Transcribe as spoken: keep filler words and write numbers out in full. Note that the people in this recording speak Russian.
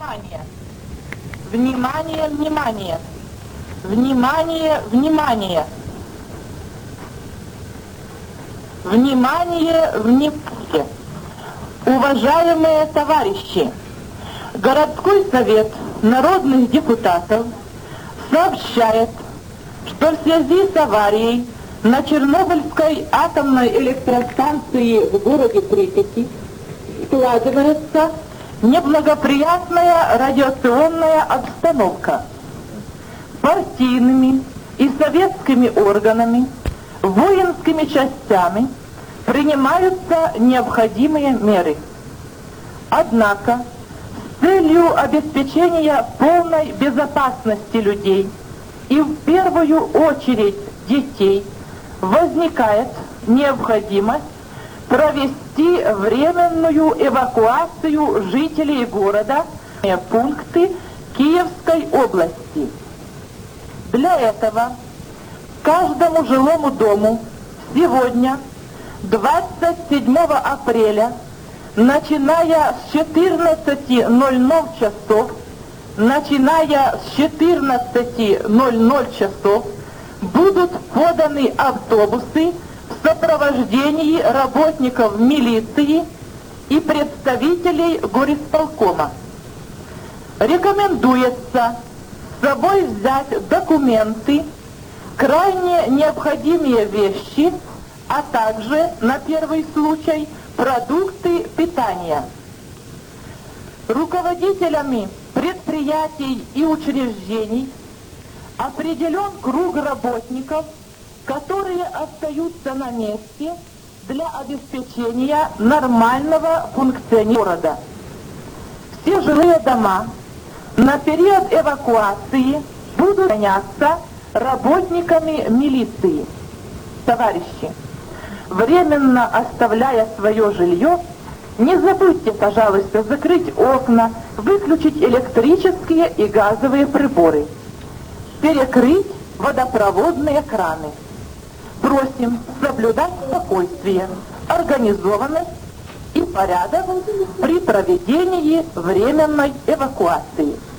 Внимание! Внимание, внимание! Внимание, внимание! Внимание, внимание! Уважаемые товарищи! Городской совет народных депутатов сообщает, что в связи с аварией на Чернобыльской атомной электростанции в городе Припяти складывается неблагоприятная радиационная обстановка. Партийными и советскими органами, воинскими частями принимаются необходимые меры. Однако, с целью обеспечения полной безопасности людей и в первую очередь детей возникает необходимость провести временную эвакуацию жителей города в пункты Киевской области. Для этого каждому жилому дому сегодня, двадцать седьмого апреля, начиная с четырнадцати ноль-ноль часов, начиная с четырнадцати ноль-ноль часов, будут поданы автобусы в сопровождении работников милиции и представителей горисполкома. Рекомендуется с собой взять документы, крайне необходимые вещи, а также, на первый случай, продукты питания. Руководителями предприятий и учреждений определен круг работников, которые остаются на месте для обеспечения нормального функционирования города. Все жилые дома на период эвакуации будут охраняться работниками милиции. Товарищи, временно оставляя свое жилье, не забудьте, пожалуйста, закрыть окна, выключить электрические и газовые приборы, перекрыть водопроводные краны. Просим соблюдать спокойствие, организованность и порядок при проведении временной эвакуации.